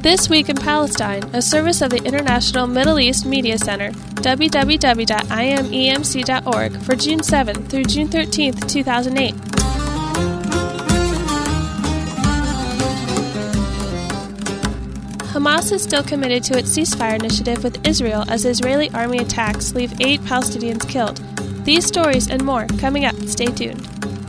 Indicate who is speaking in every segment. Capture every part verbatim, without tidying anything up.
Speaker 1: This Week in Palestine, a service of the International Middle East Media Center, w w w dot i m e m c dot org, for June seventh through June thirteenth, two thousand eight. Hamas is still committed to its ceasefire initiative with Israel as Israeli army attacks leave eight Palestinians killed. These stories and more coming up. Stay tuned.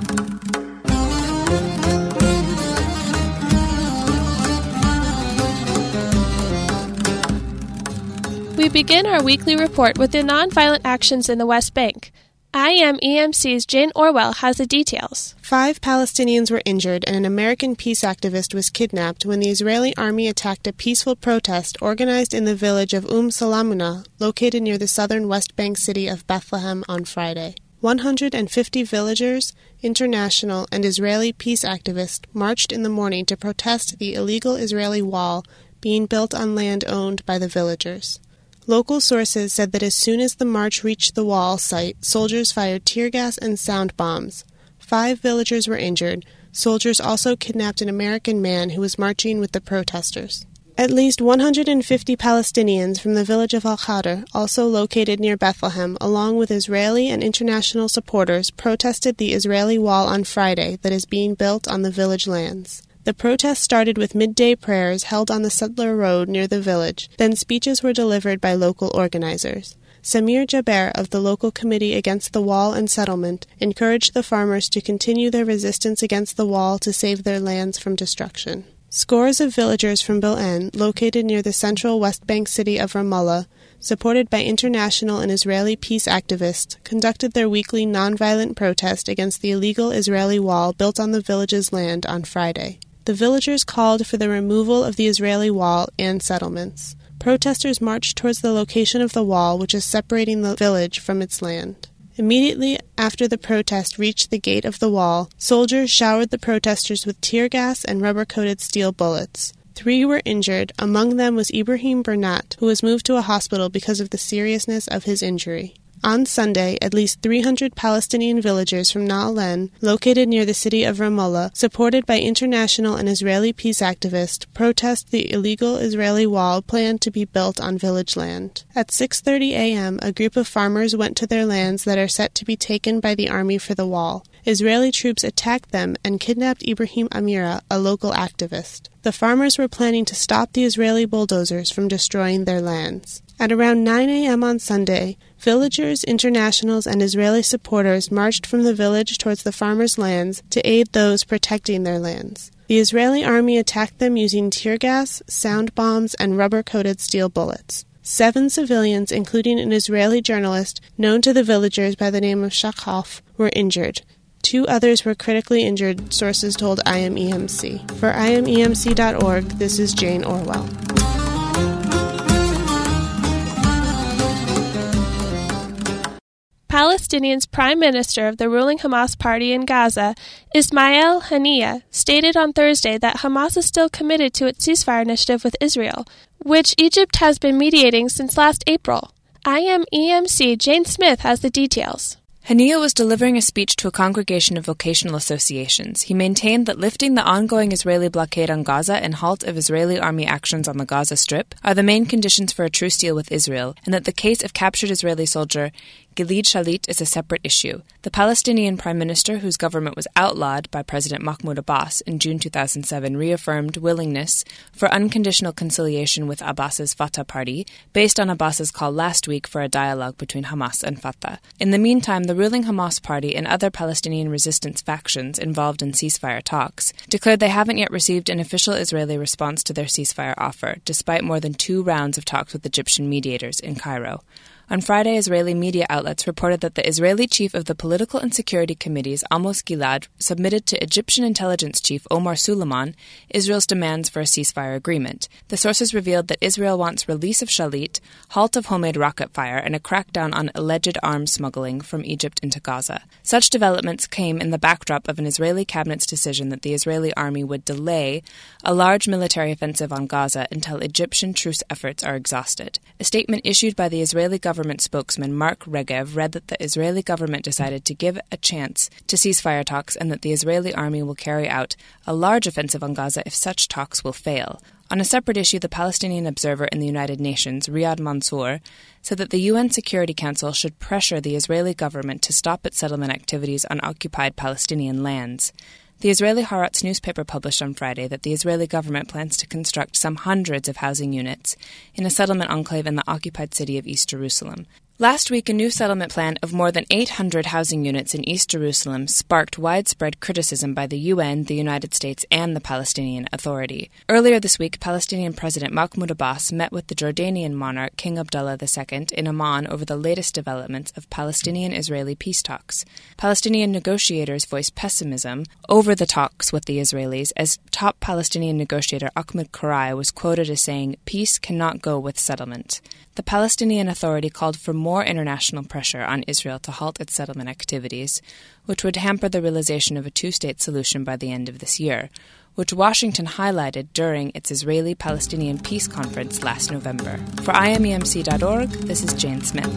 Speaker 1: We begin our weekly report with the nonviolent actions in the West Bank. I M E M C's Jane Orwell has the details.
Speaker 2: Five Palestinians were injured and an American peace activist was kidnapped when the Israeli army attacked a peaceful protest organized in the village of Umm Salamuna, located near the southern West Bank city of Bethlehem, on Friday. one hundred fifty villagers, international, and Israeli peace activists marched in the morning to protest the illegal Israeli wall being built on land owned by the villagers. Local sources said that as soon as the march reached the wall site, soldiers fired tear gas and sound bombs. Five villagers were injured. Soldiers also kidnapped an American man who was marching with the protesters. At least one hundred fifty Palestinians from the village of Al-Khadr, also located near Bethlehem, along with Israeli and international supporters, protested the Israeli wall on Friday that is being built on the village lands. The protest started with midday prayers held on the Sutler Road near the village. Then speeches were delivered by local organizers. Samir Jaber of the local committee against the wall and settlement encouraged the farmers to continue their resistance against the wall to save their lands from destruction. Scores of villagers from Bil-En, located near the central West Bank city of Ramallah, supported by international and Israeli peace activists, conducted their weekly nonviolent protest against the illegal Israeli wall built on the village's land on Friday. The villagers called for the removal of the Israeli wall and settlements. Protesters marched towards the location of the wall, which is separating the village from its land. Immediately after the protest reached the gate of the wall, soldiers showered the protesters with tear gas and rubber-coated steel bullets. Three were injured. Among them was Ibrahim Bernat, who was moved to a hospital because of the seriousness of his injury. On Sunday, at least three hundred Palestinian villagers from Na'alen, located near the city of Ramallah, supported by international and Israeli peace activists, protest the illegal Israeli wall planned to be built on village land. At six thirty a.m., a group of farmers went to their lands that are set to be taken by the army for the wall. Israeli troops attacked them and kidnapped Ibrahim Amira, a local activist. The farmers were planning to stop the Israeli bulldozers from destroying their lands. At around nine a.m. on Sunday, villagers, internationals, and Israeli supporters marched from the village towards the farmers' lands to aid those protecting their lands. The Israeli army attacked them using tear gas, sound bombs, and rubber-coated steel bullets. Seven civilians, including an Israeli journalist known to the villagers by the name of Shakhof, were injured. Two others were critically injured, sources told I M E M C. For I M E M C dot org, this is Jane Orwell.
Speaker 1: Palestinian's Prime Minister of the ruling Hamas party in Gaza, Ismail Haniyeh, stated on Thursday that Hamas is still committed to its ceasefire initiative with Israel, which Egypt has been mediating since last April. I M E M C Jane Smith has the details.
Speaker 3: Haniyeh was delivering a speech to a congregation of vocational associations. He maintained that lifting the ongoing Israeli blockade on Gaza and halt of Israeli army actions on the Gaza Strip are the main conditions for a truce deal with Israel, and that the case of captured Israeli soldier Gilad Shalit is a separate issue. The Palestinian Prime Minister, whose government was outlawed by President Mahmoud Abbas in June two thousand seven, reaffirmed willingness for unconditional conciliation with Abbas's Fatah party, based on Abbas's call last week for a dialogue between Hamas and Fatah. In the meantime, the ruling Hamas party and other Palestinian resistance factions involved in ceasefire talks declared they haven't yet received an official Israeli response to their ceasefire offer, despite more than two rounds of talks with Egyptian mediators in Cairo. On Friday, Israeli media outlets reported that the Israeli chief of the Political and Security Committees, Amos Gilad, submitted to Egyptian intelligence chief Omar Suleiman Israel's demands for a ceasefire agreement. The sources revealed that Israel wants release of Shalit, halt of homemade rocket fire, and a crackdown on alleged arms smuggling from Egypt into Gaza. Such developments came in the backdrop of an Israeli cabinet's decision that the Israeli army would delay a large military offensive on Gaza until Egyptian truce efforts are exhausted. A statement issued by the Israeli government government spokesman Mark Regev read that the Israeli government decided to give a chance to ceasefire talks and that the Israeli army will carry out a large offensive on Gaza if such talks will fail. On a separate issue, the Palestinian observer in the United Nations, Riyad Mansour, said that the U N Security Council should pressure the Israeli government to stop its settlement activities on occupied Palestinian lands. The Israeli Haaretz newspaper published on Friday that the Israeli government plans to construct some hundreds of housing units in a settlement enclave in the occupied city of East Jerusalem. Last week, a new settlement plan of more than eight hundred housing units in East Jerusalem sparked widespread criticism by the U N, the United States, and the Palestinian Authority. Earlier this week, Palestinian President Mahmoud Abbas met with the Jordanian monarch King Abdullah the Second in Amman over the latest developments of Palestinian-Israeli peace talks. Palestinian negotiators voiced pessimism over the talks with the Israelis, as top Palestinian negotiator Ahmed Karai was quoted as saying, "Peace cannot go with settlement." The Palestinian Authority called for more international pressure on Israel to halt its settlement activities, which would hamper the realization of a two-state solution by the end of this year, which Washington highlighted during its Israeli-Palestinian Peace Conference last November. For I M E M C dot org, this is Jane Smith.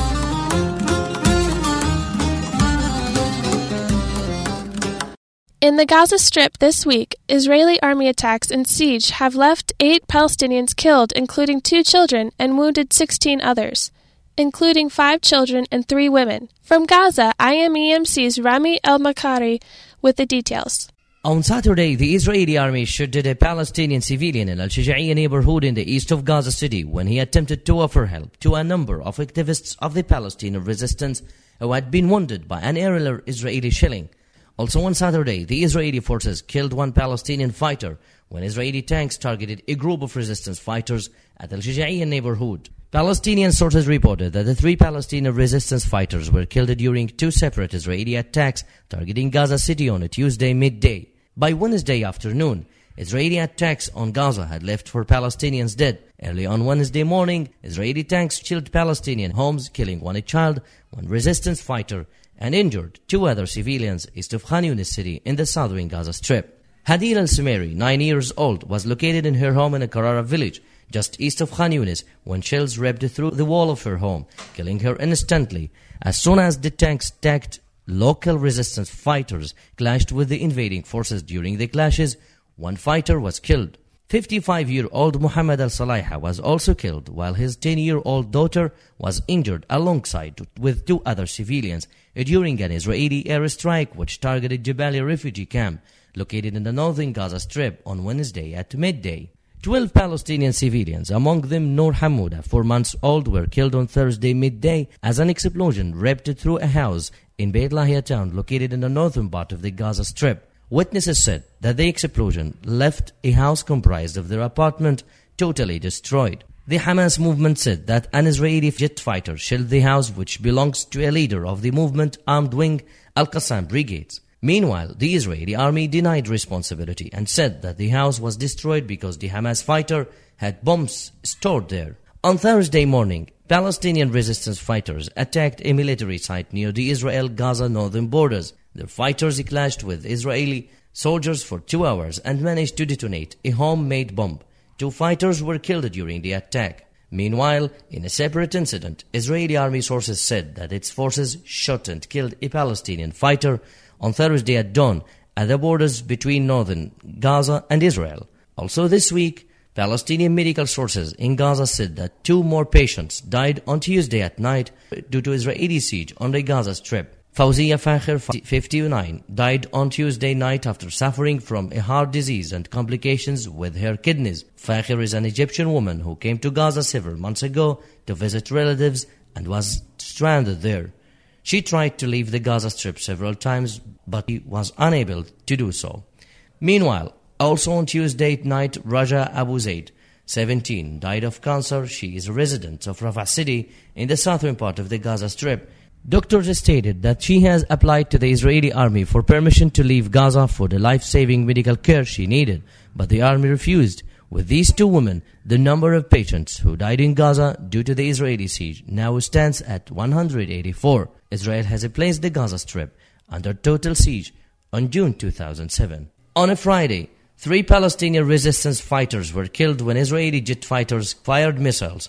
Speaker 1: In the Gaza Strip this week, Israeli army attacks and siege have left eight Palestinians killed, including two children, and wounded sixteen others, including five children and three women. From Gaza, I M E M C's Rami El-Makari with the details.
Speaker 4: On Saturday, the Israeli army shot dead a Palestinian civilian in Al-Shuja'iyya neighborhood in the east of Gaza City when he attempted to offer help to a number of activists of the Palestinian resistance who had been wounded by an earlier Israeli shelling. Also on Saturday, the Israeli forces killed one Palestinian fighter when Israeli tanks targeted a group of resistance fighters at Al-Shuja'iyya neighborhood. Palestinian sources reported that the three Palestinian resistance fighters were killed during two separate Israeli attacks targeting Gaza City on a Tuesday midday. By Wednesday afternoon, Israeli attacks on Gaza had left four Palestinians dead. Early on Wednesday morning, Israeli tanks shelled Palestinian homes, killing one child, one resistance fighter, and injured two other civilians east of Khan Yunis city in the southern Gaza Strip. Hadil al-Sumeri, nine years old, was located in her home in a Karara village, just east of Khan Yunis, when shells ripped through the wall of her home, killing her instantly. As soon as the tanks attacked, local resistance fighters clashed with the invading forces. During the clashes, one fighter was killed. fifty-five-year-old Muhammad al-Salaiha was also killed, while his ten-year-old daughter was injured alongside with two other civilians during an Israeli airstrike which targeted Jabalia refugee camp, located in the northern Gaza Strip, on Wednesday at midday. Twelve Palestinian civilians, among them Noor Hamouda, four months old, were killed on Thursday midday as an explosion ripped through a house in Beit Lahia town, located in the northern part of the Gaza Strip. Witnesses said that the explosion left a house comprised of their apartment totally destroyed. The Hamas movement said that an Israeli jet fighter shelled the house, which belongs to a leader of the movement armed wing, Al-Qassam Brigades. Meanwhile, the Israeli army denied responsibility and said that the house was destroyed because the Hamas fighter had bombs stored there. On Thursday morning, Palestinian resistance fighters attacked a military site near the Israel-Gaza northern borders. Their fighters clashed with Israeli soldiers for two hours and managed to detonate a homemade bomb. Two fighters were killed during the attack. Meanwhile, in a separate incident, Israeli army sources said that its forces shot and killed a Palestinian fighter on Thursday at dawn at the borders between northern Gaza and Israel. Also this week, Palestinian medical sources in Gaza said that two more patients died on Tuesday at night due to Israeli siege on the Gaza Strip. Fawzia Fakhr, fifty-nine, died on Tuesday night after suffering from a heart disease and complications with her kidneys. Fakhr is an Egyptian woman who came to Gaza several months ago to visit relatives and was stranded there. She tried to leave the Gaza Strip several times, but she was unable to do so. Meanwhile, also on Tuesday night, Raja Abu Zaid, seventeen, died of cancer. She is a resident of Rafah City in the southern part of the Gaza Strip. Doctors stated that she has applied to the Israeli army for permission to leave Gaza for the life-saving medical care she needed, but the army refused. With these two women, the number of patients who died in Gaza due to the Israeli siege now stands at one hundred eighty-four. Israel has placed the Gaza Strip under total siege on June two thousand seven. On a Friday, three Palestinian resistance fighters were killed when Israeli jet fighters fired missiles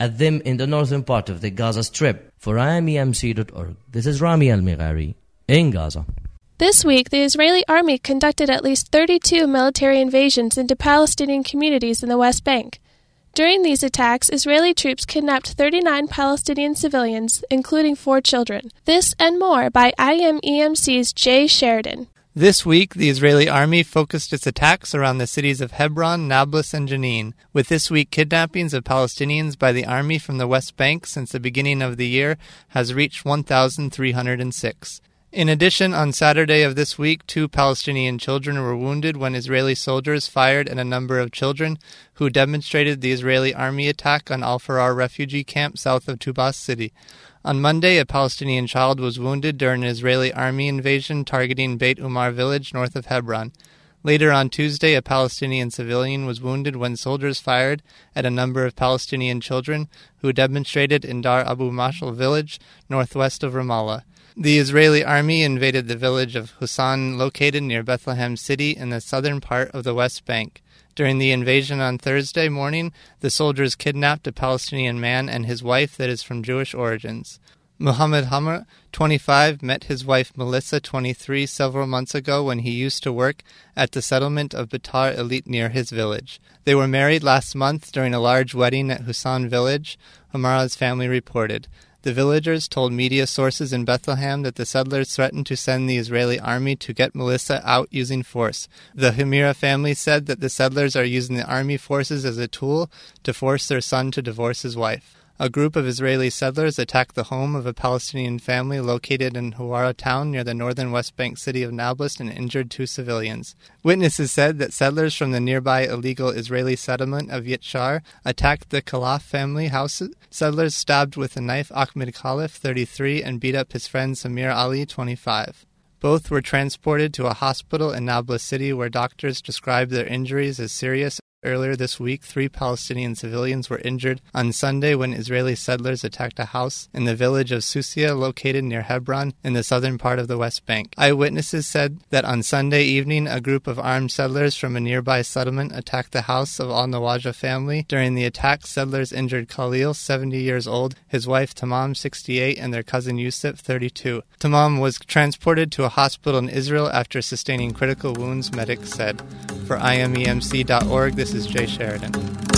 Speaker 4: at them in the northern part of the Gaza Strip. For I am E M C dot org, this is Rami Al-Mighari in Gaza.
Speaker 1: This week, the Israeli army conducted at least thirty-two military invasions into Palestinian communities in the West Bank. During these attacks, Israeli troops kidnapped thirty-nine Palestinian civilians, including four children. This and more by I am E M C's Jay Sheridan.
Speaker 5: This week, the Israeli army focused its attacks around the cities of Hebron, Nablus, and Jenin, with this week kidnappings of Palestinians by the army from the West Bank since the beginning of the year has reached one thousand three hundred six. In addition, on Saturday of this week, two Palestinian children were wounded when Israeli soldiers fired at a number of children who demonstrated the Israeli army attack on Al-Farar refugee camp south of Tubas city. On Monday, a Palestinian child was wounded during an Israeli army invasion targeting Beit Umar village north of Hebron. Later on Tuesday, a Palestinian civilian was wounded when soldiers fired at a number of Palestinian children who demonstrated in Dar Abu Mashal village northwest of Ramallah. The Israeli army invaded the village of Husan, located near Bethlehem City in the southern part of the West Bank. During the invasion on Thursday morning, the soldiers kidnapped a Palestinian man and his wife that is from Jewish origins. Muhammad Hamar, twenty-five, met his wife Melissa, twenty-three, several months ago when he used to work at the settlement of Batar Elite near his village. They were married last month during a large wedding at Husan village, Hamar's family reported. The villagers told media sources in Bethlehem that the settlers threatened to send the Israeli army to get Melissa out using force. The Hamira family said that the settlers are using the army forces as a tool to force their son to divorce his wife. A group of Israeli settlers attacked the home of a Palestinian family located in Hawara town near the northern West Bank city of Nablus and injured two civilians. Witnesses said that settlers from the nearby illegal Israeli settlement of Yitshar attacked the Khalaf family house. Settlers stabbed with a knife Ahmed Khalif, thirty-three, and beat up his friend Samir Ali, twenty-five. Both were transported to a hospital in Nablus city where doctors described their injuries as serious. Earlier this week, three Palestinian civilians were injured on Sunday when Israeli settlers attacked a house in the village of Susia, located near Hebron in the southern part of the West Bank. Eyewitnesses said that on Sunday evening, a group of armed settlers from a nearby settlement attacked the house of Al-Nawaja family. During the attack, settlers injured Khalil, seventy years old, his wife Tamam, sixty-eight, and their cousin Yusuf, thirty-two. Tamam was transported to a hospital in Israel after sustaining critical wounds, medics said. For I am E M C dot org, this is Jay Sheridan.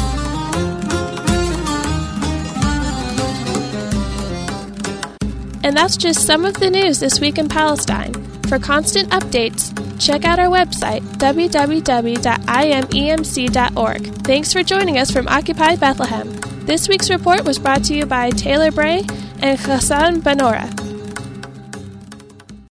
Speaker 1: And that's just some of the news this week in Palestine. For constant updates, check out our website, w w w dot i m e m c dot org. Thanks for joining us from Occupy Bethlehem. This week's report was brought to you by Taylor Bray and Hassan Banora.